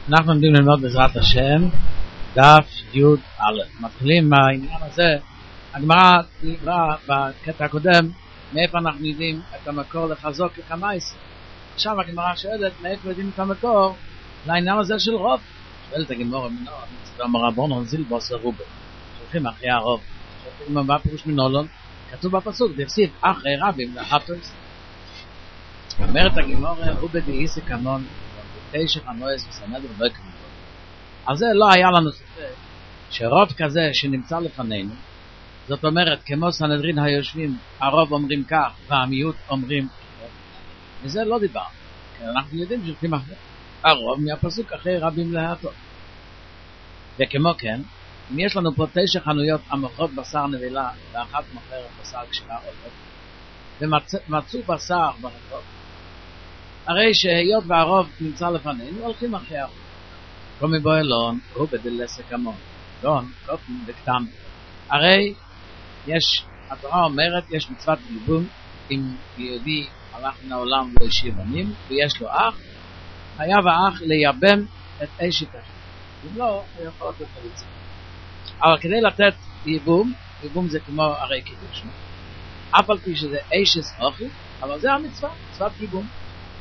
אנחנו עומדים ללמוד בעזרת השם דף י"א. מתחילים מהעניין הזה. הגמרא דיברה בקטע הקודם מאיפה אנחנו יודעים את המקור לחזוק כמייס. עכשיו הגמרא שואלת מאיפה יודעים את המקור לעניין הזה של רוב. שואלת הגמרא אמר רבנו זיל בוסר רובה, שולחים אחרי הרוב, שולחים מה פירוש מנולון. כתוב בפסוק דכתיב אחרי רבים להטוס. אומרת הגמרא רובה דאיסי כמון תשע חנויס וסנדר לא יקבלו. על זה לא היה לנו ספק שרוב כזה שנמצא לפנינו, זאת אומרת כמו סנהדרין היושבים, הרוב אומרים כך והמיעוט אומרים כך, וזה לא דיבר, כי אנחנו יודעים שולחים אחרי הרוב מהפסוק אחרי רבים להטות. וכמו כן, אם יש לנו פה 9 חנויות המוכרות בשר נבלה ואחת מוכרת בשר כשרה עולת, ומצאו בשר ברחוב, הרי שהיות והרוב נמצא לפנינו, הולכים אחרי הרוב. קומי בו אלון, הוא בדלסק המון. דון, קוטן וקטן. הרי יש, התורה אומרת, יש מצוות גיבום, אם יהודי הלך מן העולם לא השאיר בנים, ויש לו אח, חייב האח לייבם את אשת אחיו. אם לא, הוא יכול לתת חליצה. אבל כדי לתת ייבום, ייבום זה כמו הרי קידוש. אף על פי שזה אשת אחיו, אבל זה המצווה, מצוות ייבום.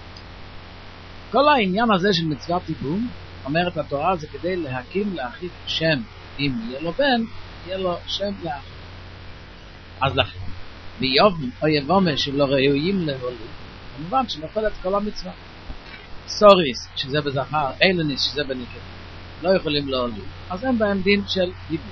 כל העניין הזה של מצוות ייבום, אומרת התורה, זה כדי להקים לאחיו שם. אם יהיה לו בן, יהיה לו שם לאחיו. אז לכן, ביובם או יבומה שלא ראויים להוליד, כמובן שנופלת כל המצווה. סוריס, שזה בזכר, אילניס, שזה בנקבה, לא יכולים להוליד, אז אין בהם דין של ייבום.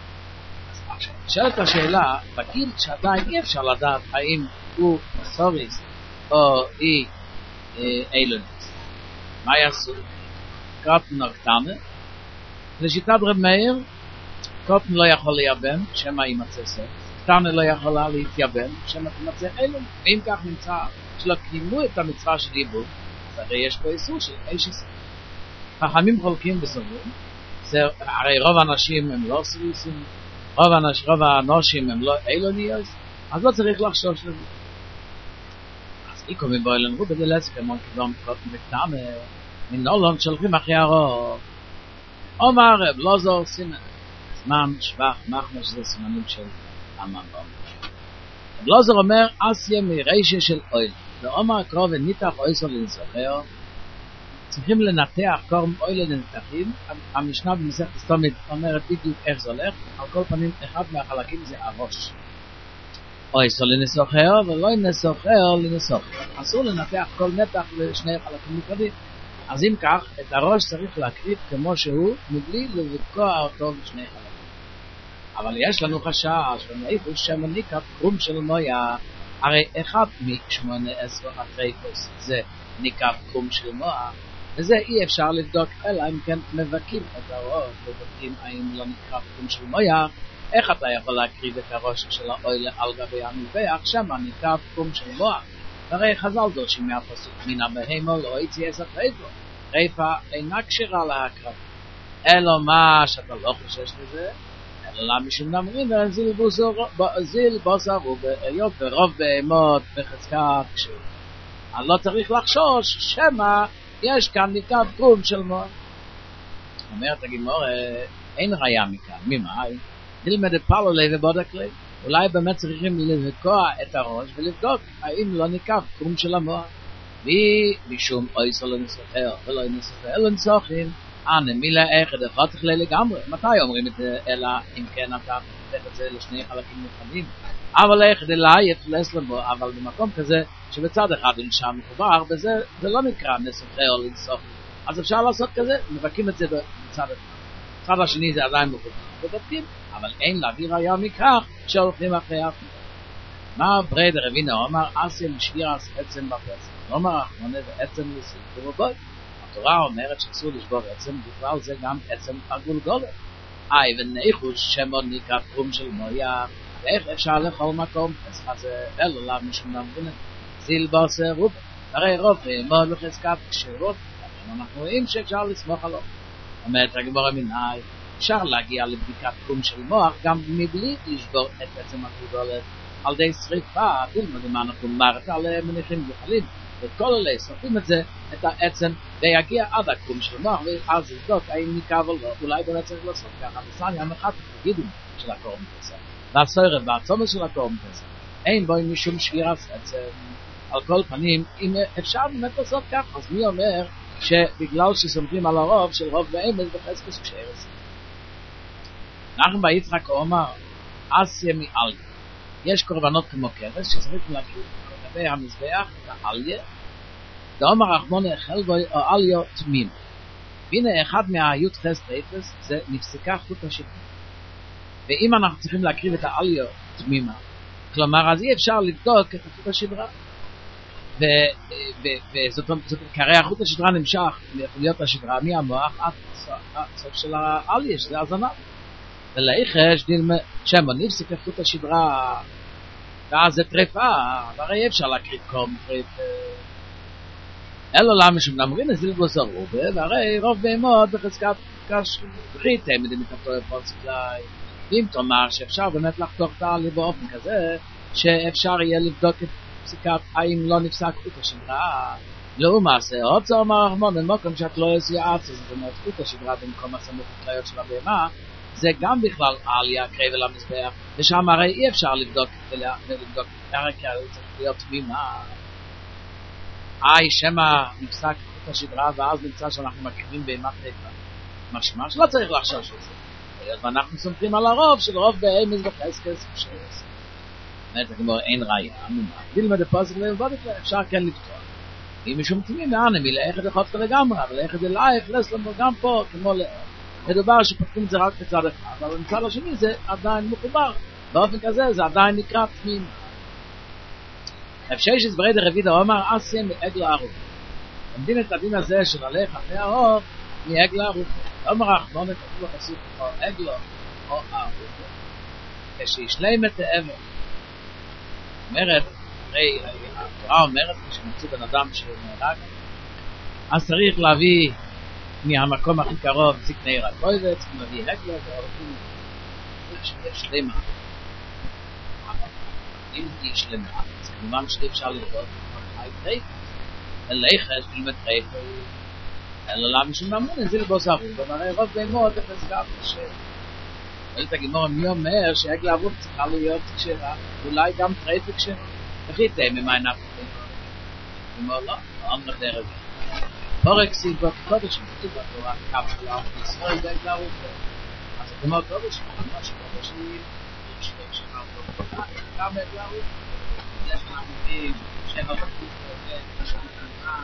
אז שאלת השאלה, בגיל שעדיין אי אפשר לדעת האם הוא סוריס או היא אילניס. מה יעשו? קוטן או קטנה. לשיטת רב מאיר, קוטן לא יכול לייבם, שמא יימצא סוף. קטנה לא יכולה להתייבם, שמא תימצא אילון. ואם כך נמצא שלא קיימו את המצווה של ייבום, אז הרי יש פה איסור של אשת. חכמים חולקים בסוברים, הרי רוב האנשים הם לא סוריסים, רוב האנשים הם לא אילוניות, אז לא צריך לחשוש לזה. אז איקו מבוילן רובה דלסק המון כדום קוטן וקטנה, מן עולם שולחים אחרי הרוב. אומר רב לא זו סימן זמן שבח מחמש, זה סימנים של המנבום. רב לא זו אומר אסיה מרשע של אויל, ואומר קרוב וניתח אויסו לנסוחר. צריכים לנתח קורם אויל לנתחים. המשנה במסכת סתומית אומרת בדיוק איך זה הולך. על כל פנים אחד מהחלקים זה הראש, אויסו לנסוחר ולא לנסוחר לנסוחר. אסור לנתח כל נתח לשני חלקים נפרדים. אז אם כך, את הראש צריך להקריב כמו שהוא, מבלי לבקוע אותו בשני חלקים. אבל יש לנו חשש, ומאיפה שמניקת קרום של מויה, הרי אחד מ-18 הטרייפוס זה ניקת קרום של מויה, וזה אי אפשר לבדוק, אלא אם כן מבקים את הראש, ובודקים האם לא נקרב קרום של מויה. איך אתה יכול להקריב את הראש של האויל על גבי המזבח, שמה ניקת קרום של מויה? הרי חז"ל דורשים מהפסוק מן הבהמה לא יציאס הטרייפו. טרייפה אינה כשרה להקרב, אלא מה שאתה לא חושש לזה, אלא למה משום נמרים זיל בוסר ובהיות ורוב בהמות בחזקת כשרות. אז לא צריך לחשוש שמא יש כאן ניקב קרום של מוח. אומרת הגמרא, אין ראיה מכאן. ממאי? נלמד פלו לי ובודק לי. אולי באמת צריכים לבקוע את הראש ולבדוק האם לא ניקב קרום של המוח. משום אויסו לנסוחר ולא לנסוחר לנסוחים, מילה אחד אחד צריך לגמרי. מתי אומרים את זה? אלא אם כן אתה פותח את זה לשני חלקים נפרדים. אבל אחד אלא יפלס לבו, אבל במקום כזה שבצד אחד הוא נשאר מחובר, בזה זה לא נקרא נסוחר או לנסוחר. אז אפשר לעשות כזה, מבקים את זה בצד אחד. בצד השני זה עדיין מחובר ובדקים, אבל אין להביא ראיה מכך שהולכים אחרי אף. מה ברד רבינה אומר אסיה משבירס עצם בפסח, אומר אחמונה ועצם לסיפור ובוי. התורה אומרת שאסור לשבור עצם, בכלל זה גם עצם הגולגולת. וניחוש שמוד ניקת קרום של מויה, ואיך אפשר לכל מקום פסח הזה, אלו לה משום נמרינת זיל בוסר רובה. הרי רוב מאוד לחזקת כשרות, אנחנו רואים שאפשר לסמוך עליו. אומרת הגמרא מנהי, אפשר להגיע לבדיקת קרום של מוח גם מבלי לשבור את עצם הגולגולת, על די שריפה, תלמד מה אנחנו אומרת על מניחים וחלים, ואת כל אלה שורפים את זה, את העצם, ויגיע עד הקום של מוח, ואז יבדוק האם ניקב או לא, אולי באמת צריך לעשות ככה, וסניה מחת תגידים של הקורם כזה, והסוירב והצומר של הקורם כזה, אין בו משום שבירת עצם, על כל פנים, אם אפשר באמת לעשות ככה, אז מי אומר שבגלל שסומכים על הרוב של רוב ואמס בחזקס כשארץ. אנחנו ביצחק אומר, אסיה מאליה. יש קורבנות כמו קרס שצריך להקריב לגבי המזבח את האליה, ואומר רחמונה החל בו או אליה תמים. והנה אחד מהיוד חס טייפס זה נפסקה חוט השדרה. ואם אנחנו צריכים להקריב את האליה תמימה, כלומר אז אי אפשר לבדוק את חוט השדרה. וזאת קרי החוט השדרה נמשך להיות השדרה מהמוח עד סוף של האליה, שזה הזנב. ולאיחש דילמה שמו נפסק חוט השדרה ואז זה טריפה, והרי אפשר להקריב קורם טריפה. אלו למה שמנמרין הזיל בו זרובה, והרי רוב בהמות בחזקת ריתם מדין כתוב פרצקלי. ואם תאמר שאפשר באמת לחתוך את האליה באופן כזה, שאפשר יהיה לבדוק את פסיקת האם לא נפסק חוט השדרה, לא מעשה, עוד זה אומר רחמון, במקום שאת לא יעשי עצה, זאת אומרת חוט השדרה במקום הסמוך לתליות של הבהמה, זה גם בכלל עליה קרב אל המזבח, ושם הרי אי אפשר לבדוק הרי כי הרי צריך להיות תמימה. שמה נפסק חוט השדרה ואז נמצא שאנחנו מקריבים בהמת רקע, משמע שלא צריך לחשוש את זה, ואנחנו סומכים על הרוב של רוב באמס בחזקס כשארץ. באמת הגמור אין ראיה, דילמה דפוסק ולבוד את זה, אפשר כן לפתוח. אם משום תמים מענמי לאחד לחוץ לגמרי, אבל לאחד אלייך לסלם גם פה, כמו מדובר שפתחים את זה רק בצד אחד, אבל בצד השני זה עדיין מחובר, באופן כזה זה עדיין נקרא תמים. אפשר שסברי דרביד האומר אסיה מעגל הערוב. עומדים את הדין הזה של הלך אחרי הערוב מעגל הערוב. אומר רחמון כתוב בפסוק או עגלו או הערוב. כשישלם את העבר. אומרת, הרי התורה אומרת כשמצאו בן אדם שנהרג, אז צריך להביא מהמקום הכי קרוב זקני רקויבץ, מביא הגלו והערבים. שיהיה שלמה. אם היא שלמה, אז כמובן שאי אפשר לבדוק חי טרייפה. הלכש ילמד טרייפה, אלא למה שמאמון נזיל בו זרוב, אבל רוב בהמות בחזקת כשרה. ואלת הגימור מי אומר שהגל הערוב צריכה להיות כשרה, אולי גם טרייפה כשרה. וכי תאמי מה עיניו גימור לא, אמר דרך פורק סיב בקודש, כתוב בתורה, קו של העם בישראל בהגל הערוב. אז הגימור קודש, מה שקודש היא גם הגלעו, יש מעמודים, שבע בקוף, ושם כמובן,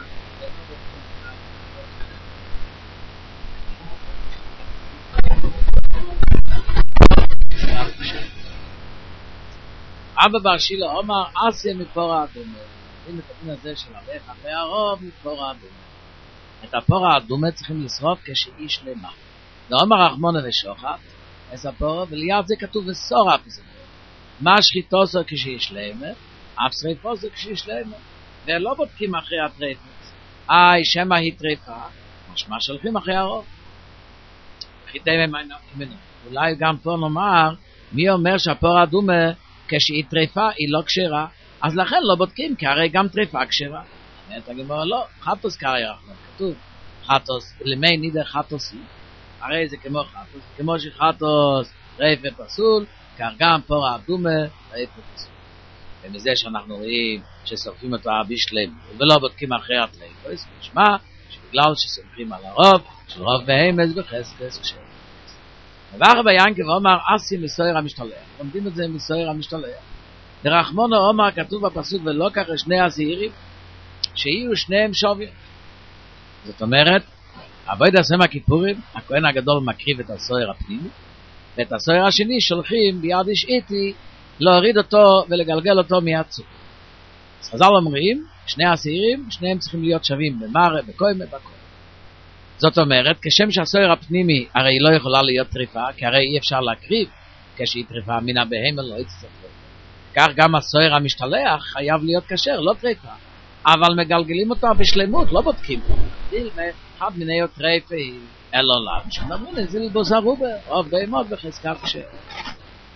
אבא בר שילה אומר, אסיה מפור האדומה. אם מתקנים הזה של הלך אחרי הרוב, מפור האדומה. את הפור האדומה צריכים לשרוף כשהיא שלמה. ואומר רחמונה ושוחט, הספור, וליד זה כתוב וסורף זה. מה שחיתו זו כשיש להם, אף שריפו זו כשיש להם, ולא בודקים אחרי הטריפות. שמה היא טריפה, משמע שהולכים אחרי הרוב. חיתי ממנו. אולי גם פה נאמר, מי אומר שהפור האדומה, כשהיא טריפה, היא לא כשרה, אז לכן לא בודקים, כי הרי גם טריפה כשרה. אומרת הגמרא, לא, חטוס קרייך, כתוב, חטוס, למי נידר חטוס היא. הרי זה כמו חטוס, כמו שחטוס רייפה פסול, כך גם פור האדומה רייפה פסול. ומזה שאנחנו רואים ששורפים אותו בשלם, ולא בודקים אחרי הטריפה, זה נשמע שבגלל שסומכים על הרוב, של רוב בהמס בחזקס כשארץ. ובאחר ביינקב אומר, אסי מסויר המשתלח. לומדים את זה מסויר המשתלח. דרחמונו אומר, כתוב בפסוק, ולא כך שני הזעירים, שיהיו שניהם שווים. זאת אומרת, עבודת יום הכיפורים, הכהן הגדול מקריב את הסוהר הפנימי, ואת הסוהר השני שולחים ביד איש איתי להוריד אותו ולגלגל אותו מהצוק. אז חז"ל אומרים, שני הסעירים, שניהם צריכים להיות שווים במראה, בקוימה, בכל. זאת אומרת, כשם שהסוהר הפנימי הרי לא יכולה להיות טריפה, כי הרי אי אפשר להקריב כשהיא טריפה מן הבהמה לא יצטרך. כך גם הסוהר המשתלח חייב להיות כשר, לא טריפה. אבל מגלגלים אותה בשלמות, לא בודקים. אחד מיני טריפה היא אלו לם, שמדברים נזיל בו זרובה, רוב בהמות בחזקת כשארץ.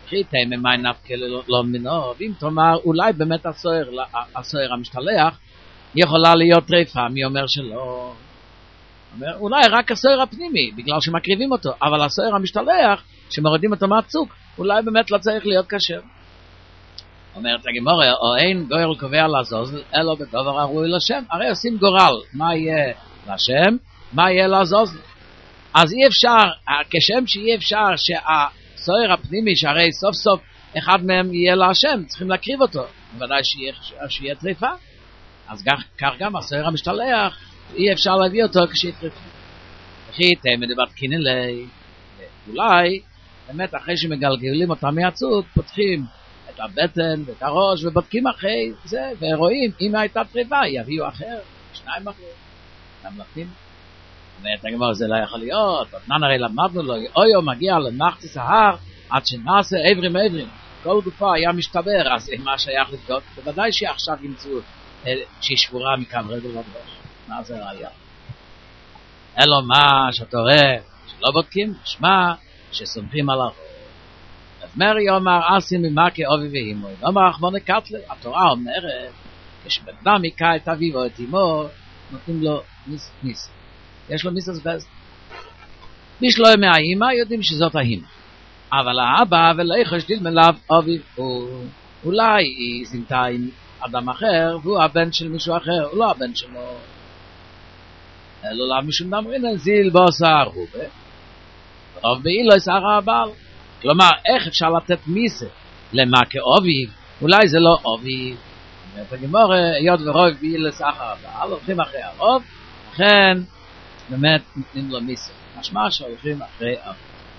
חיטי ממי נפקה לא מינו, ואם תאמר אולי באמת הסוער המשתלח יכולה להיות טריפה, מי אומר שלא? אומר, אולי רק הסוער הפנימי, בגלל שמקריבים אותו, אבל הסוער המשתלח, שמורידים אותו מהצוק, אולי באמת לא צריך להיות כשר. אומרת הגמרא, או אין גורל קובע לעזוז, אלא בדבר הראוי לשם. הרי עושים גורל, מה יהיה לשם, מה יהיה לעזוז. אז אי אפשר, כשם שאי אפשר שהסוער הפנימי, שהרי סוף סוף אחד מהם יהיה להשם, צריכים להקריב אותו. בוודאי שיהיה טריפה. אז כך גם הסוער המשתלח, אי אפשר להביא אותו כשיהיה טריפה. וכי תמד בדקינן לי, אולי, באמת אחרי שמגלגלים אותם מהצוק, פותחים את הבטן ואת הראש ובודקים אחרי זה, ורואים, אם הייתה טריפה, יביאו אחר, שניים אחר, למלכים. אומרת הגמרא, זה לא יכול להיות, אתנן הרי למדנו לו, אויו מגיע למחצית ההר, עד שנעשה עברים, כל גופה היה משתבר, אז מה שייך לבדוק? בוודאי שעכשיו ימצאו שהיא שבורה מקו רגל לדרוש, מה זה היה? אלו מה שאתה רואה, שלא בודקים, שמע שסומכים על הרוב. אז מרי אומר, אסים ממכה אובי ואימוי, אומר אחמונה קטלה, התורה אומרת, כשבנם היכה את אביו או את אמו, נותנים לו ניס. יש לו מיסס בז. מי שלא מהאימא יודעים שזאת האימא. אבל האבא ולא יחשדיל מלאב אביו, אולי היא זינתה עם אדם אחר, והוא הבן של מישהו אחר, הוא לא הבן שלו. אלו לא משום דמרין, זיל בוסר רובה. רוב באילו יסער הבעל. כלומר, איך אפשר לתת מיסה למה כאוביב? אולי זה לא אוביב. אומרת הגמרא, היות ורוב באילו יסער הבעל, הולכים אחרי הרוב, לכן באמת נותנים לו מיסה. משמע שהולכים אחרי הרוב.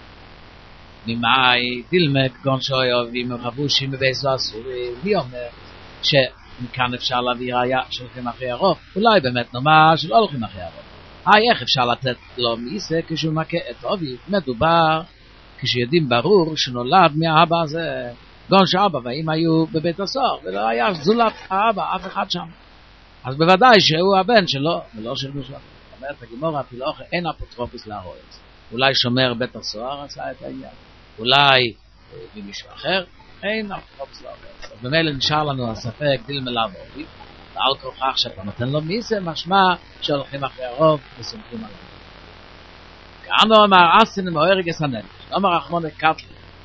ממאי דילמק גון שוי אובים וחבושים בבייסו אסורי, מי אומר שמכאן אפשר להביא ראיה שהולכים אחרי הרוב? אולי באמת נאמר שלא הולכים אחרי הרוב. איך אפשר לתת לו מיסה כשהוא מכה את אוביב? מדובר כשיודעים ברור שנולד מהאבא הזה, גון שאבא ואמא היו בבית הסוהר, ולא היה זולת האבא, אף אחד שם. אז בוודאי שהוא הבן שלו, ולא של מישהו אחר. אומרת הגמרא, אפילו אין אפוטרופוס להרוס. אולי שומר בית הסוהר עשה את העניין. אולי מישהו אחר, אין אפוטרופוס להרוס. אז במילא נשאר לנו הספק דיל מלאב אוביב, ועל כוכך שאתה נותן לו מיסה, משמע שהולכים אחרי הרוב וסומכים עליו. כאן הוא אמר, אסין מאוהרג הסנן. אומר אחמונה קטלי.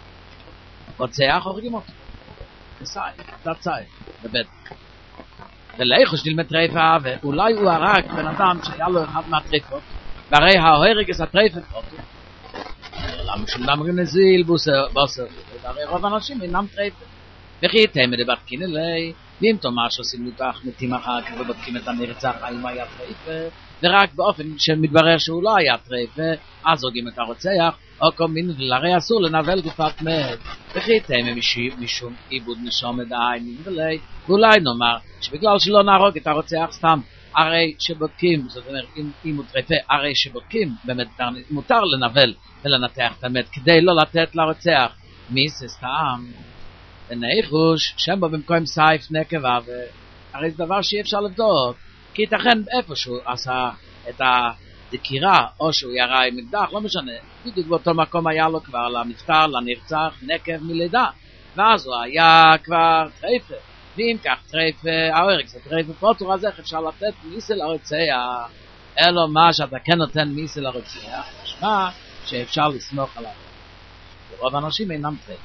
רוצח הורגים אותו. בסיים, תצאי, בבית. ולאיכו שדיל מטריפה, ואולי הוא הרג בן אדם שהיה לו אחד מהטריפות, והרי ההורגס הטריפת אותו. למה שום דמרים נזיל בוסר, והרי רוב האנשים אינם טריפת. וכי תמד בדקין אלי, ואם תאמר שעושים ניתוח מתים אחר כך ובודקים את הנרצח האם היה טריפת, ורק באופן שמתברר שהוא לא היה טריפת, אז הוגים את הרוצח, או כל מין, ולהרי אסור לנבל גופת מת. וכי תמד משום עיבוד נשום עדיין, ואולי נאמר שבגלל שלא נהרוג את הרוצח סתם, הרי שבודקים, זאת אומרת, אם הוא טריפה, הרי שבודקים, באמת מותר לנבל ולנתח את המת, כדי לא לתת לרוצח מיסה סתם. ונחוש, שם בו במקום סייף נקבה, הרי זה דבר שאי אפשר לבדוק, כי ייתכן איפה שהוא עשה את הדקירה, או שהוא ירה עם מקדח, לא משנה, בדיוק באותו מקום היה לו כבר למפטר, לנרצח, נקב מלידה, ואז הוא היה כבר טריפה. ואם כך טריפה, ההורג זה טריפה פוטור, אז איך אפשר לתת מיסה לרוצח? אלו מה שאתה כן נותן מיסה לרוצח, משמע שאפשר לסמוך עליו. ורוב האנשים אינם טריפה.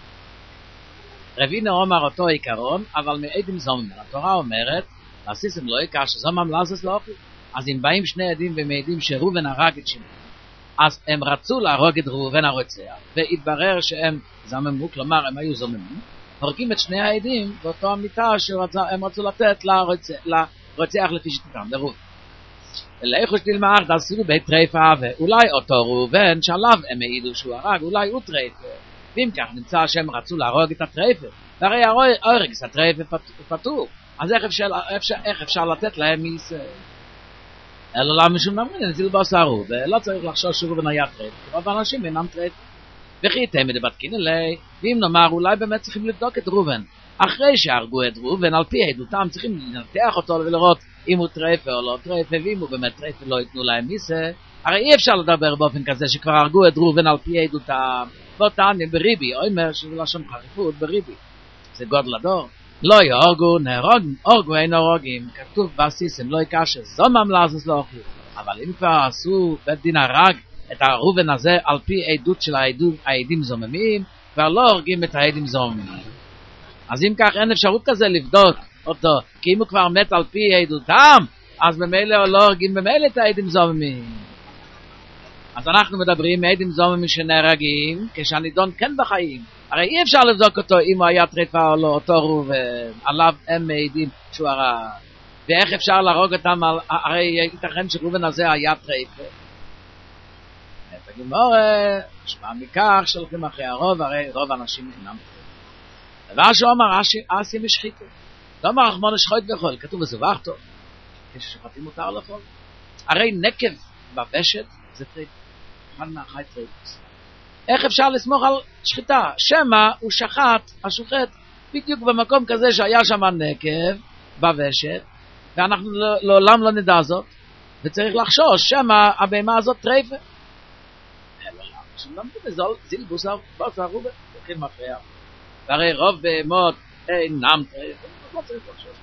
רבינו אומר אותו עיקרון, אבל מעדים זומם. התורה אומרת, לסיסם לא יקר שזומם לעזס לא אוכל. אז אם באים שני עדים ומעדים שראובן הרג את שמעון, אז הם רצו להרוג את ראובן הרוצח, והתברר שהם זממו, כלומר הם היו זוממים, הורגים את שני העדים באותו המיטה שהם רצו לתת לרוצח לפי שיטתם, לראובן. ולאיכו שתלמח דעשו בית טריפה, ואולי אותו ראובן שעליו הם העידו שהוא הרג, אולי הוא טריפה. ואם כך נמצא שהם רצו להרוג את הטריפה, והרי ההורג את הטריפה פטור, אז איך אפשר לתת להם מיסה? אלא לא משום דמרין, נזיל בוסרו, ולא צריך לחשוש שראובן היה טריפה, רוב האנשים אינם טריפה. וכי תמד בדקין אלי, ואם נאמר אולי באמת צריכים לבדוק את ראובן, אחרי שהרגו את ראובן, על פי עדותם צריכים לנתח אותו ולראות אם הוא טריפה או לא טריפה, ואם הוא באמת טריפה לא ייתנו להם מיסה, הרי אי אפשר לדבר באופן כזה שכבר הרגו את ראובן על פי עדותם, בוטניה בריבי, אומר שזה לשון חריפות בריבי. זה גודל הדור. לא יהורגו, הורגו אין הורגים, כתוב בסיסם, לא יקשה, זומם לעזוס לא אוכלו. אבל אם כבר עשו בית דין הרג את הראובן הזה על פי עדות של העדים זוממים, כבר לא הורגים את העדים זוממים. אז אם כך אין אפשרות כזה לבדוק אותו, כי אם הוא כבר מת על פי עדותם, אז במילא לא הורגים במילא את העדים זוממים. אז אנחנו מדברים עדים זוממים שנהרגים כשהנידון כן בחיים. הרי אי אפשר לבדוק אותו אם הוא היה טרפה או לא, אותו ראובן, עליו הם מעידים שהוא הרג. ואיך אפשר להרוג אותם, הרי ייתכן שראובן הזה היה טרפה. תגימור, נשמע מכך שהולכים אחרי הרוב, הרי רוב האנשים אינם טרפה. דבר שהוא אמר, אסי משחיתו. לא אמר רחמון שחוט וחול, כתוב וזובחתו. כששחטים מותר לאכול. הרי נקב בבשת זה טרפה. אחד מהחי טרפה. איך אפשר לסמוך על שחיטה? שמא הוא שחט, השוחט, בדיוק במקום כזה שהיה שם נקב בבשת, ואנחנו לעולם לא נדע זאת, וצריך לחשוש שמא הבהמה הזאת טרפה. לא מדבר זילבוס בוצר רובה, הולכים אחריה. והרי רוב בהמות אינם טרפה, לא צריך לחשוש.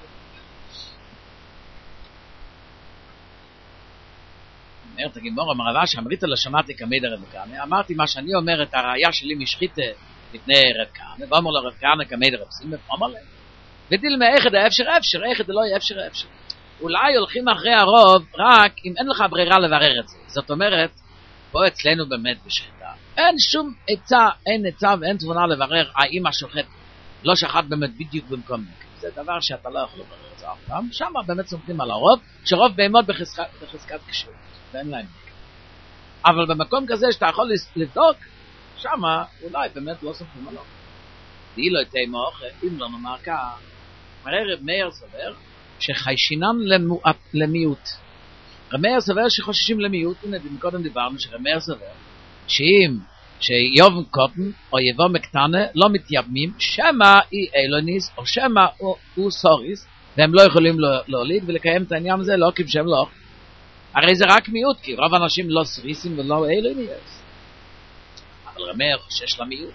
אומרת הגימור, אמרה שאמרית לה שמעתי כמד רב כהנא, אמרתי מה שאני אומר את הראייה שלי משחיתה לפני רב כהנא, ואומר לו רב כהנא כמד רב סימא, אמר להם, ודילמה איכד האפשר, איכד לא אפשר. אולי הולכים אחרי הרוב רק אם אין לך ברירה לברר את זה. זאת אומרת, פה אצלנו באמת בשחיטה, אין שום עצה, אין עצה ואין תבונה לברר האם השוחט לא שחט באמת בדיוק במקום נקב. זה דבר שאתה לא יכול לברר את זה אף פעם. שם באמת סומכים על הרוב, שרוב בהמות בחזקת כשירות. ואין להם נקב. אבל במקום כזה שאתה יכול לבדוק, שמה אולי באמת לא סומכים עליו. ואי לא יתה מוח, אם לא נאמר כך, הרי רב מאיר סובר שחיישינם למיעוט. רב מאיר סובר שחוששים למיעוט, הנה קודם דיברנו שרב מאיר סובר, שאם שיובן קוטן או יבוא מקטנה לא מתייבמים, שמה היא אילוניס או שמה הוא סוריס, והם לא יכולים להוליד ולקיים את העניין הזה לא כבשם לא. הרי זה רק מיעוט, כי רוב האנשים לא סריסים ולא אילוניס. אבל רב מאיר חושש למיעוט.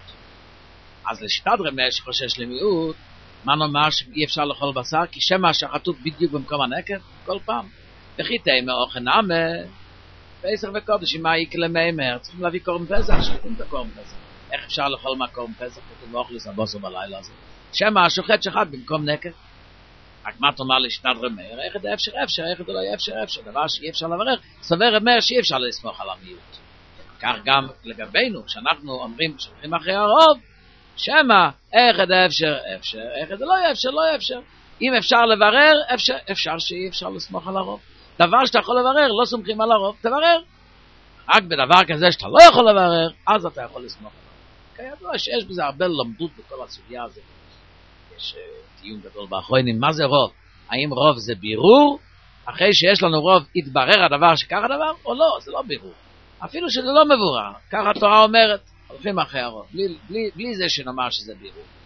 אז לשיטת רב מאיר שחושש למיעוט, מה נאמר שאי אפשר לאכול בשר? כי שמה שחטוף בדיוק במקום הנקב כל פעם. וכי תאמר אוכן אמה, בעשר וקודש, מה יקלה מאמר? צריכים להביא קורם פסח, שחטים את הקורם פסח. איך אפשר לאכול מהקורם פסח? כתוב ואוכלוס הבוסו בלילה הזה. שמה השוחט שחט במקום נקב. רק מה תאמר לשיטת רב מאיר? איך זה אפשר, איך זה לא יהיה אפשר. דבר שאי אפשר לברר, סובר רב מאיר שאי אפשר לסמוך על המיעוט. כך גם לגבינו, שאנחנו אומרים שהולכים אחרי הרוב, שמה, איך זה אפשר, איך זה לא יהיה אפשר. אם אפשר לברר, אפשר שאי אפשר לסמוך על הרוב. דבר שאתה יכול לברר, לא סומכים על הרוב, תברר. רק בדבר כזה שאתה לא יכול לברר, אז אתה יכול לסמוך על הרוב. כידוע שיש בזה הרבה למדות בכל הסוגיה הזאת. יש דיון גדול באחרונים, מה זה רוב? האם רוב זה בירור? אחרי שיש לנו רוב, יתברר הדבר שכך הדבר, או לא, זה לא בירור. אפילו שזה לא מבורר. ככה התורה אומרת, הולכים אחרי הרוב, בלי זה שנאמר שזה בירור.